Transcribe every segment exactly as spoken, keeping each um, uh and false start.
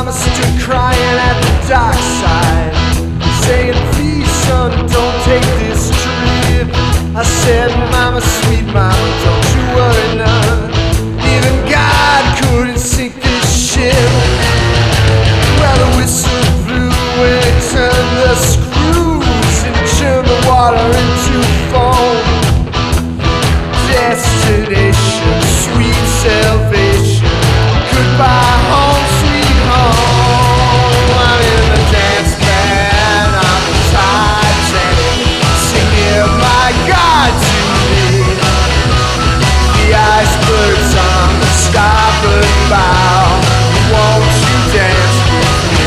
mama stood crying at the dockside, saying, please son, don't take this trip. I said, mama, sweet mama, don't you worry none. Even God couldn't sink this ship. Well, the whistle blew when it turned the screws and churned the water into foam. Destination, sweet salvation. Goodbye, home, sweet home. I'm in the dance band on the Titanic, singing my God to me. The icebergs on the starboard bow. Won't you dance with me?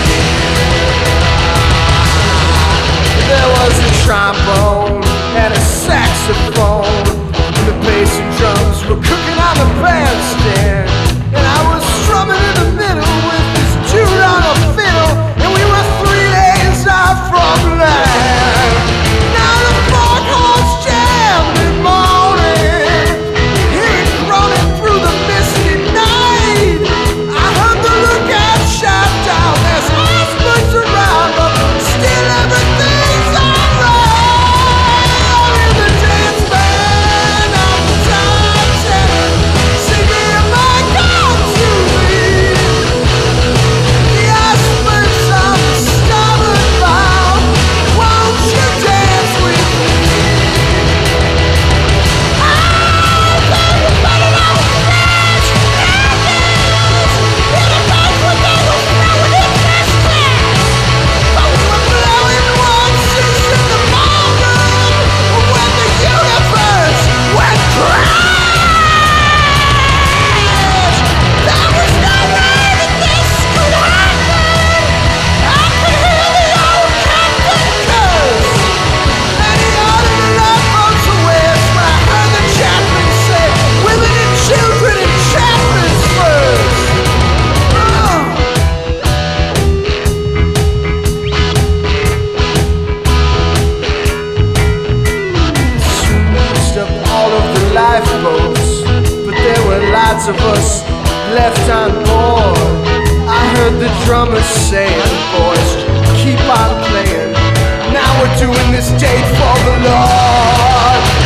There was a trombone and a saxophone. The bass and drums were cooking on the bandstand, and I was strumming in the middle with this dude on a fiddle, and we were three days out from land. Now the foghorns jammed in morning, hear it groaning through the misty night. I heard the lookout shout down, there's icebergs around, but still everything's alright. I'm in the dance band, singing my God to me. The icebergs on the starboard bow. Won't you dance with me? Oh, baby, baby, I was fresh mountains in a boat where they were flowing in first class. But we were blowing waltzes in the ballroom when the universe went crash. There was no way that this could happen. I could hear the old captain curse, and he ordered the lifeboats away. When I heard the chaplain say, women and children and chaplains first. Oh. Soon used up all of the lifeboats, but there were lots of us left on board. I heard the drummer saying, boys, keep on playing. Now we're doing this date for the Lord.